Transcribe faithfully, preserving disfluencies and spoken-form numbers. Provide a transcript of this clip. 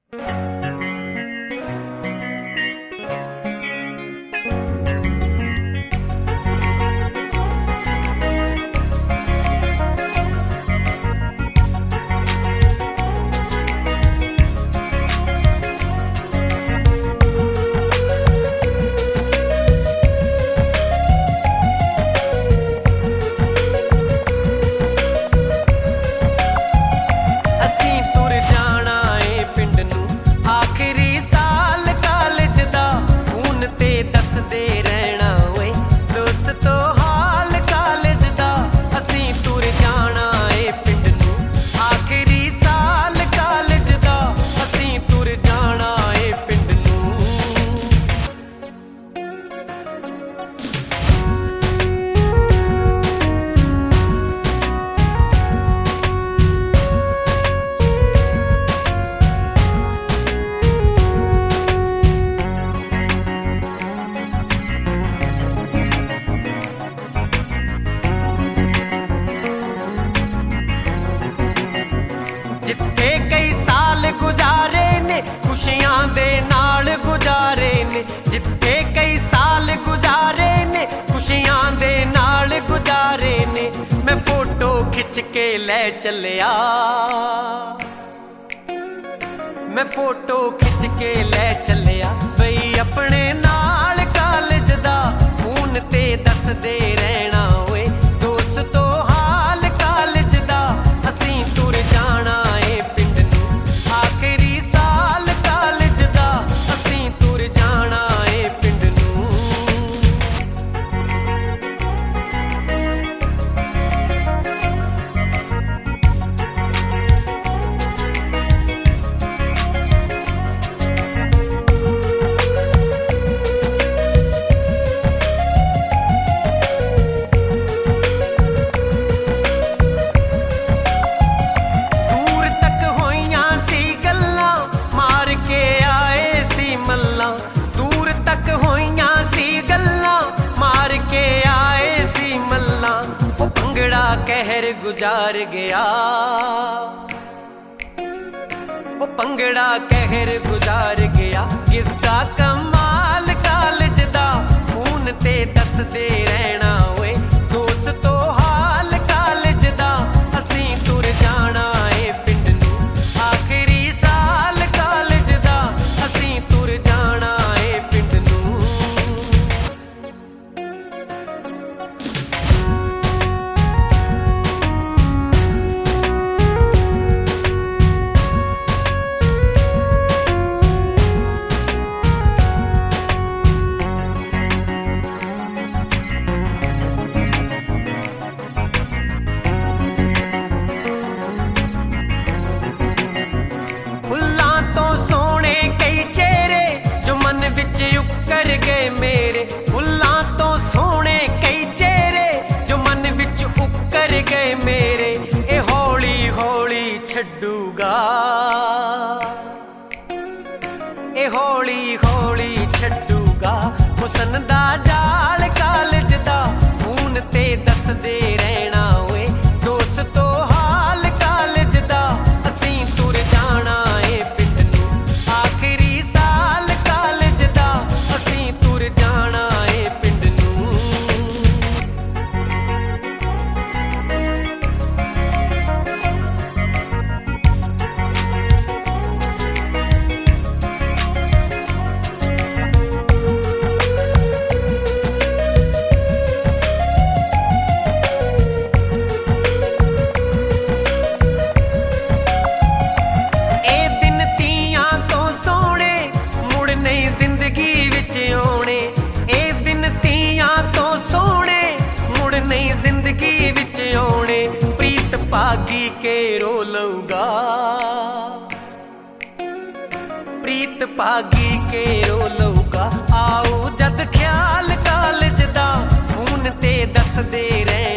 जिथे कई साल गुजारे ने खुशियां दे नाल गुजारे ने जिथे कई साल गुजारे ने खुशियां दे नाल गुजारे ने मैं फोटो खिच के ले चलिया मैं फोटो खिच के ले चलिया बई अपने नाल कॉलेज दा फोन ते दसदे रहना ओए दोस्तों हाल कॉलेज दा असीं तुर जाना ए पिंड नूं आखिरी साल कॉलेज दा असीं तुर जाना ए पिंड नूं। कहर गुजार गया वो पंगड़ा कहर गुजार गया किसदा कमाल कॉलेज दा फोन ते दसदे रहना ओए दोस्तों हाल कॉलेज दा असीं तुर जाना ए पिंड नूं आखिरी साल कॉलेज दा असीं तुर जाना ए पिंड नूं। उकर गए मेरे फुल्लां तो सोहणे कई चेहरे जो मन विच उकर गए मेरे ए हौली हौली छड्डूगा ए हौली हौली छड्डूगा हुसन दा जाल कॉलेज दा फोन ते दसदे रहना ओए दोस्तों हाल कॉलेज दा असीं तुर जाना ए पिंड नूं आखिरी साल कॉलेज दा असीं तुर जाना ए पिंड नूं। प्रीत भागी के रो लऊगा प्रीत भागी के रो लऊगा आओ जद ख्याल कॉलेज दा फोन ते दसदे रह